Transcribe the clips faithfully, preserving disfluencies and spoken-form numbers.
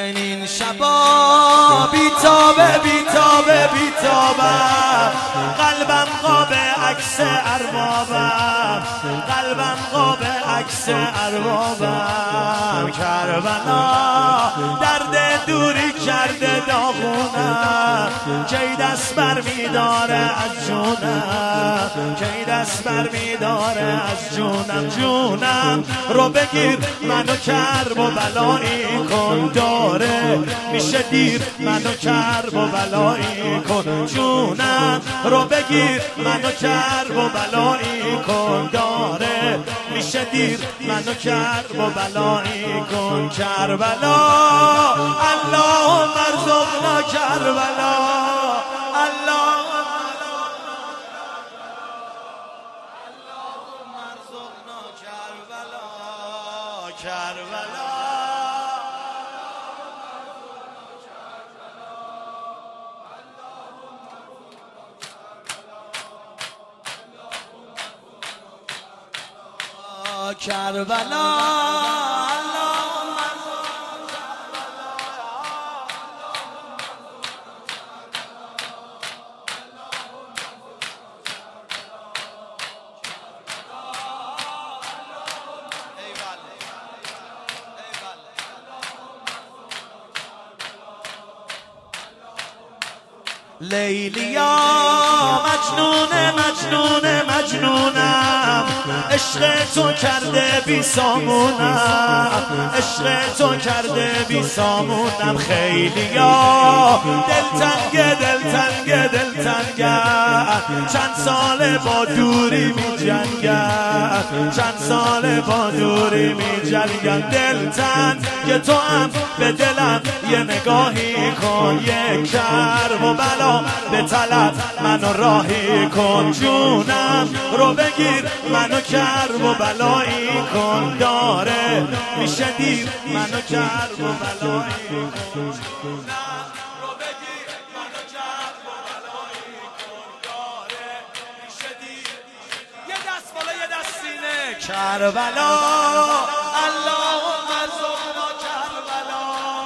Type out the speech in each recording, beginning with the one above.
این این شبا بیتابه بیتابه بیتابم، قلبم قاب عکس اربابم، قلبم قاب عکس اربابم. کربلا درد دوری کرده داغونم، کی دست بر میداره از جونم، کی دست بر میداره از جونم. جونم رو بگیر منو کرب و بلایی کن، داره میشه دیر منو کرب و بلایی کن. جونم رو بگیر منو کرب و بلایی کن، داره میشه دیر منو کرب و بلایی کن. کربلا اللهم ارزقنا کربلا، اللهم ارزقنا کربلا، کربلا. کربلا لیلیا مجنونه مجنونه مجنونم، عشق تو کرده بی سامونم، عشق تو کرده بی سامونم. خیلیا دلتنگه دلتنگه دلتنگه، چند ساله با دوری می جنگم، چند ساله با دوری می جنگم. دلتنگه تو هم به دلم یه نگاهی کن، یک کرب و بلا به طلب منو راهی کن. جونم رو بگیر منو کرب و بلایی کن، داره میشه دیر منو کرب و بلایی کن. جونم رو بگیر منو کرب و بلایی کن، داره میشه دیر. یه دست بالا یه دست سینه. کربلا اللهم ارزقنا کربلا،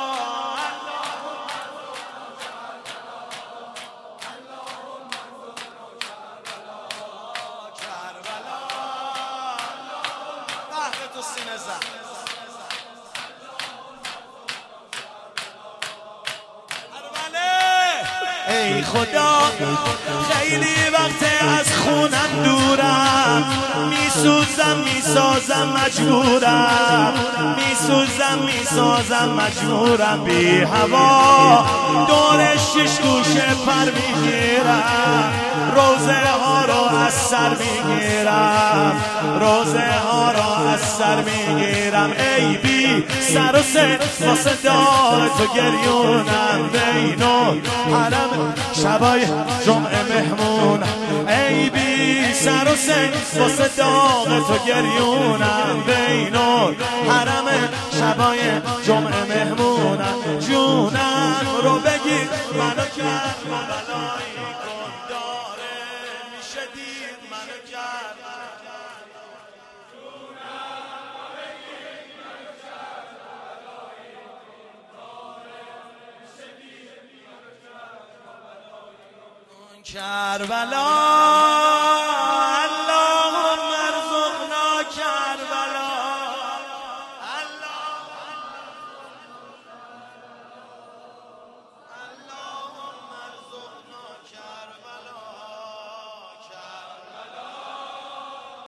ای خدا خیلی وقت از خونم دورم، میسوزم میسازم مجبورم، میسوزم میسازم مجبورم. بی هوا دور شش گوشه پر میگیرم، روزه ها رو از سر میگیرم، روزه ها رو از سر میگیرم. ای بی سر و سر واسه دار تو گریونم، بینو حرم شبای جمعه مهمونم. ای بی سر و سر واسه داغ تو گریونم، بینو حرم شبای جمعه مهمونم. جونم رو بگیر منو کرد و بلایی کن، داره میشه دید منو کرد. کربلا